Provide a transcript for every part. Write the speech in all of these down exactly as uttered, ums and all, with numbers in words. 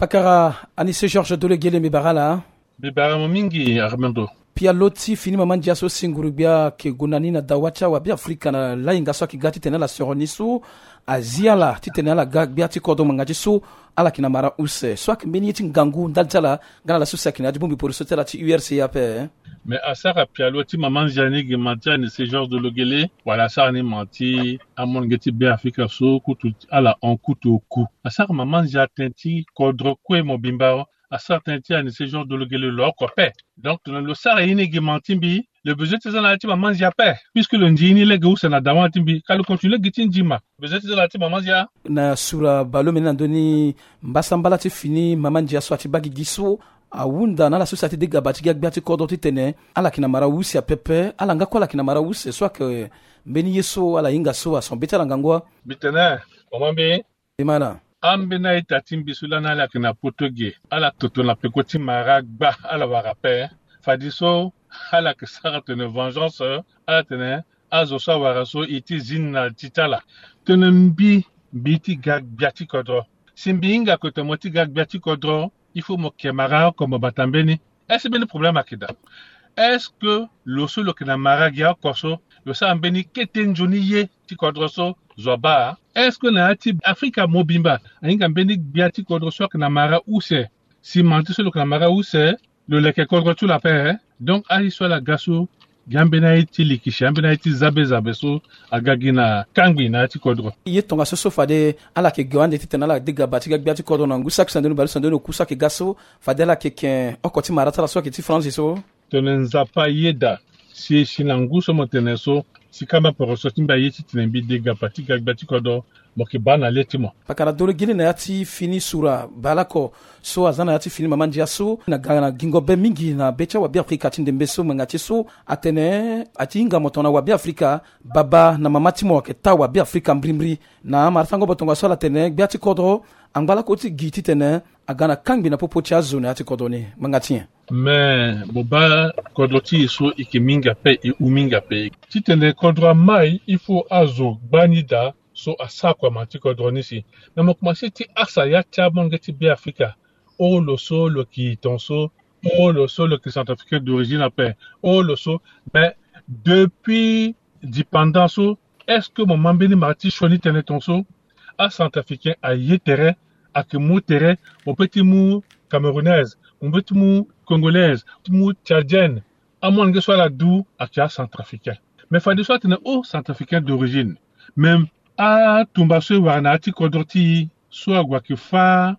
pakara anise George Dolegele mibarala bibara mingi Armando pia loti fini mama ndiaso singurubia ke gunani na dawacha wa bia Afrika na la ingaso kigati tena la soronisu aziala titena la gag bia tikodo mangaji su ala kina mara use so akmbeni yiti ngangu ndaltala ngana la susa kina dibumbi pour sotela ti U R C A P mais asara pia loti mama jani ge mantia ni ce genre de logele wala sa ni manti amon geti bia Afrika so kutu ala on kutu ku asara mama jatenti kodro kwe mobimbao à certains tiers, c'est genre de le leur copé. Donc, le sar est inégimantimbi, le besoin de la tiba mangia paix, puisque le ndini le gous na dawantimbi, quand le continue gitin jima, besoin de la tiba mangia. Na sura balo menandoni, mbasambala ti fini, mamandia swati bagi giso, awunda na la société de gabati gabati kodoti tene, ala kina mara wusi a pepe, ala nga kwa kina mara wusi, soit que mbeni yeso ala inga so a son beta langangwa. Bitene, comment bien? Imana. Ambena itatimbi sulana la kina potoge ala toto na pekoti maragba ala warape fadiso ala kesara tene vengeance ala tene azosa waraso iti zinna titala tene mbi biti gag biati kodro simbi inga kote moti gag biati kodro il faut mo kemara comme batambeni est-ce bien le problème akida est-ce que le solo kina maragia koso le sa ambeni ketenjoni ye ti kodro so zoba est-ce que na ati Afrika mobimba ainga mbeni biati kodro so na mara use si manti so na mara use le leke kodro tu la paix donc ali so la gaso gambena iti likisha gambena iti zabe zabe so agagina kangwi na ati kodro ye tonga so so fade ala ke gwande titana la diga bati biati kodro na ngusa ksandeno bari sandeno kusa ke gaso fadela ke ken okoti marata la so ke ti France so tonenza pa yeda si shinangu so moteneso si kama poroso timba yeti tinembi dega pati gagbati kodo moki bana letimo pakara dole gili na yati fini sura balako so azana yati fini mamandia so na gana gingo be mingi na becha wa bi Afrika tindembe so mangati so atene atinga motona wa bi Afrika baba na mamati mo ke ta wa bi Afrika mbrimri na martango botonga so la tene biati kodo angala koti giti tene agana kangbi na popo cha zone yati kodo ni mangati mais boba kodoti so ikiminga pe i uminga pe titene kodra mai il faut azo banida so asakwa mati kodronisi na mokumasi ti asa ya tabongeti bi Afrika o lo so lo ki tonso o lo so lo ki centrafricain d'origine à paix o lo so mais depuis dépendance est-ce que mon mambeni marti choni tene tonso a centrafricain a yetere a que mou tere mon petit mou camerounaise mon petit mou congolaise mou tchadienne à moins que soit la dou à kia centrafricain mais faut de soit tene o centrafricain d'origine même a tumbaso wana ti kodoti so agwakifa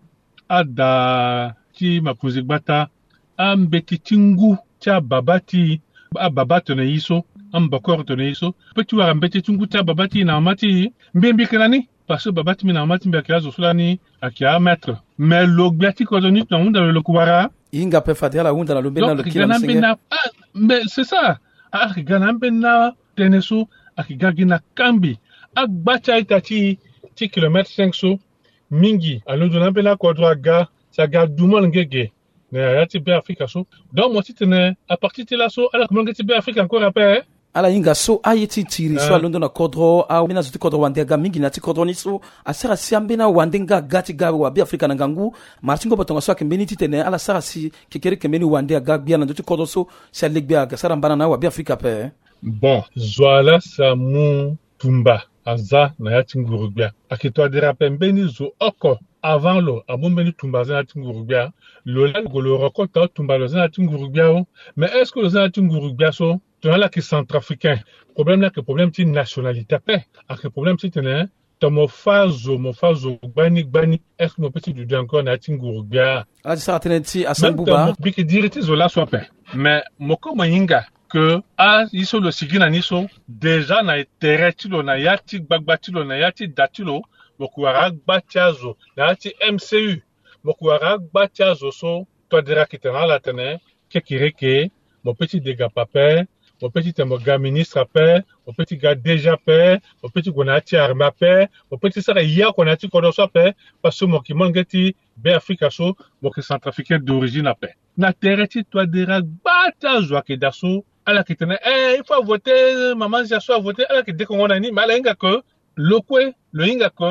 ada ti mapuzigbata ambeti tingu cha babati a babato na yiso ambakor to na yiso peti wa ambeti tingu cha babati na mati mbembi kanani parce que babati na mati mbeka zo sulani akia maître mais logbati kodoni to munda le kuwara inga pe fadela hunda na lobena le kila singa mais c'est ça a ganambena teneso akigagina kambi agbacha itati ti kilomètre cinq so mingi alondo na bela kodra ga sa ga dumal ngege na yati be Afrika so donc mo titene a partir de là so ala comment ngeti be Afrika encore après ala inga so ayeti tiri so alondo na kodro a mina zuti kodro wande ga mingi na ti kodro ni so asara siambe na wande nga gati ga wa be Afrika na ngangu martingo botonga so akembeni titene ala sara si kekere kembeni wande ga bia na zuti kodro so sa legbia ga sara mbana na wa be Afrika pe bon zwala samu tumba aza na yati ngurubia akitwa dirape mbeni zo oko avant lo abombeni tumba za yati ngurubia lo la golo rokota tumba lo za yati ngurubia mais est-ce que lo za yati ngurubia so tona ki centrafricain problème là que problème ti nationalité pe ak problème ti tene tomo fazo mo fazo gbani gbani est-ce que mo petit du encore na yati ngurubia ala sa tene ti asambuba biki diriti zo la so pe mais moko mayinga que a iso lo sigina niso déjà na teretilo na yati gbagbatilo na yati datilo bokuara gbatiazo na yati M C U bokuara gbatiazo so to dira kitana la tene ke kireke mon petit dégât papé mon petit temoga ministre paix mon petit gars déjà paix mon petit gonati arma paix mon petit sara ya konati kodo so paix parce que mon ki mangeti be Afrika so mon ki centrafricain d'origine paix na tereti to dira gbatiazo akidaso ala kitana eh il faut voter maman ja so voter ala que dès qu'on a ni mala inga que le kwe le inga que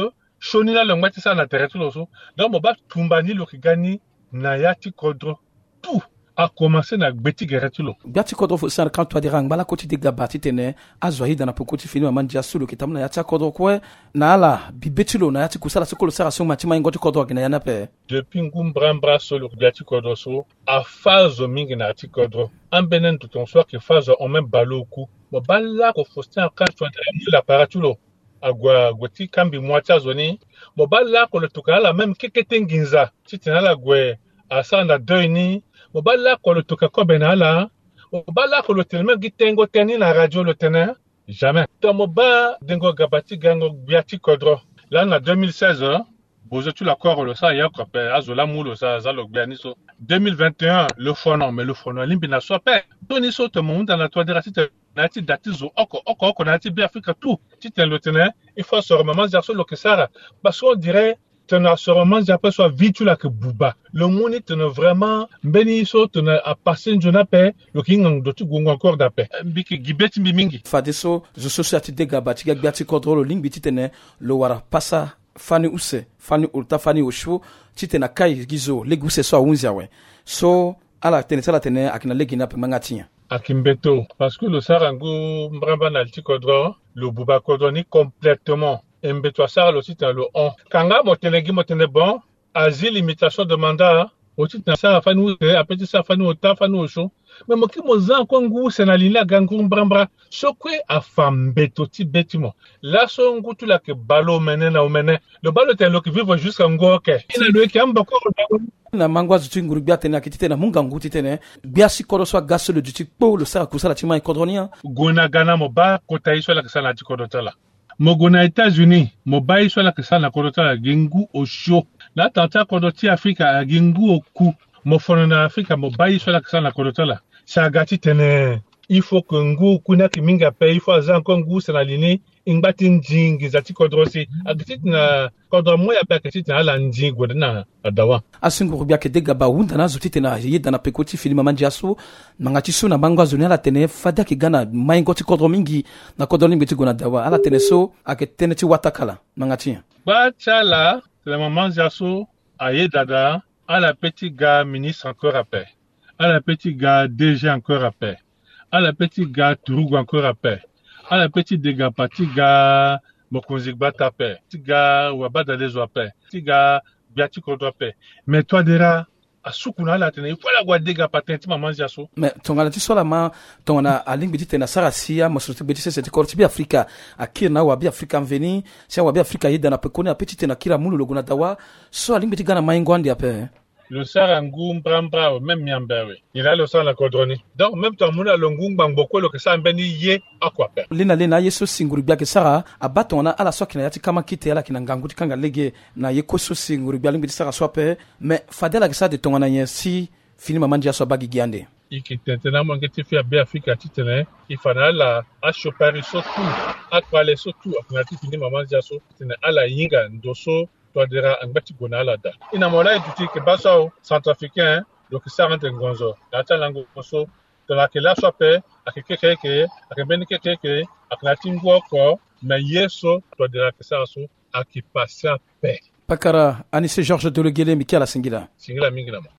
shonina le ngwati sa na territoire so donc mo ba tumbani lo kigani na yati kodro tout a commencé na gbeti geratulo biati kodro fo san quand toi dira ngala koti de gabati tene azwahi dana pokoti fini mandia sulu kitamna yati kodro kwe na ala bibetilo na yati kusala sokolo sara so matima ngoti kodro gina yana pe depuis ngum brambra solo biati kodro so a phase mingi na yati kodro ambenen tout on soit que phase on même baloku mo balla ko fostin quand toi dira la paratulo agwa gwati kambi mwacha zoni mo balla ko le tukala même kekete nginza titina la gwe asanda doini mo balla ko le tukako benala mo balla ko le telme gitengo teni na radio le tena jamais to mo ba dengo gabati gango biati kodro là en deux mille seize bozo tu l'accord le sa yako pe azola mulo sa za lo gbianiso deux mille vingt et un le fonon mais le fonon limbi na so pe toni so to mo dans la toi de ratite nati datizo oko oko oko nati bi Afrika tout titel le tena il faut se remettre sur lo que ça parce qu'on dirait tena se remettre après soit vite la que buba le monde tena vraiment beni so tena a passer jona pe le king do tu gongo encore d'ape biki gibeti mingi fadeso zo society de gabati gabati control link bititene lo wara passa fani use fani ulta fani oshu titena kai gizo leguse so unzia we so ala tene sala tene akina legina pe mangatia akimbeto parce que le sarango mbramba na tikodro le buba kodro ni complètement embeto sara le site le on kanga motenegi motene bon asile limitation de mandat au titre ça fani apeti ça fani ota fani oshu mais moki mozan kongu senalina gangu mbramba sokwe afambeto ti betimo la so ngutu la ke balo menen na omenen le balo te lo ki vivre jusqu'à ngoke ina le ki ambako na mangwa zutu nguru bia tena kitite na munga nguti tena bia sikoro so gaso le duti po le sa kusala tima kodronia gona gana mo ba kota iso la kesana ti kodotala mo gona États-Unis mo ba iso la kesana kodotala gingu osho na tanta kodoti Afrika gingu oku mo fono na Afrika mo ba iso la kesana kodotala sa gati tene il faut que ngu kuna kiminga pe il faut azan kongu senalini ingbati njingi zati kodrosi agiti na kodro mo ya pe agiti na ala njingo na adawa asingu bia ke dega ba wunda na zuti tena yida na pekoti filima manjasu mangati suna bangwa zuni ala tene fada ki gana maingoti kodro mingi na kodro mingi ti gona dawa ala tene so ake tene ti watakala mangati ba chala le maman jasu aye dada ala petit gars ministre encore après ala petit gars D G encore après ala petit gars Tourougou encore après à la petite dégâts petit gars mokonzik batape petit gars wabada les wape petit gars biati kodwape mais toi dera asukuna la tene voilà gwa dégâts patenti maman jaso mais tongala ti sola ma tongana aling biti na sarasia mosuti biti se se korti bi Afrika akina wa bi Afrika mveni sia wa bi Afrika yida na pekoni a petit na kira mulu loguna dawa so aling biti gana maingwandi ape le sarangu mbrambra même miambewe il a le sang la kodroni donc même temps mona longung bang boko lo que ça mbeni ye akwape lina lina yeso singuru bia ke sara abato na ala sokina yati kama kite ala kina nganguti kanga lege na yeko so singuru bia limbi sara swape mais fadela ke sa de tongana yensi filima mandia so bagi giande ikitentena mo ngeti fi be Afrika titene ifana la a chopari surtout akwale surtout akunati filima mandia so tene ala yinga ndoso toi dira angati gonala da ina mola duti ke baso centrafricain donc ça rentre ngonzo data lango koso to la ke la sope akeke ke akebeni keke ke akunati ngo ko mais yeso toi dira ke ça so akipasa pe pakara ani se Georges Delegele mikala singila singila mingila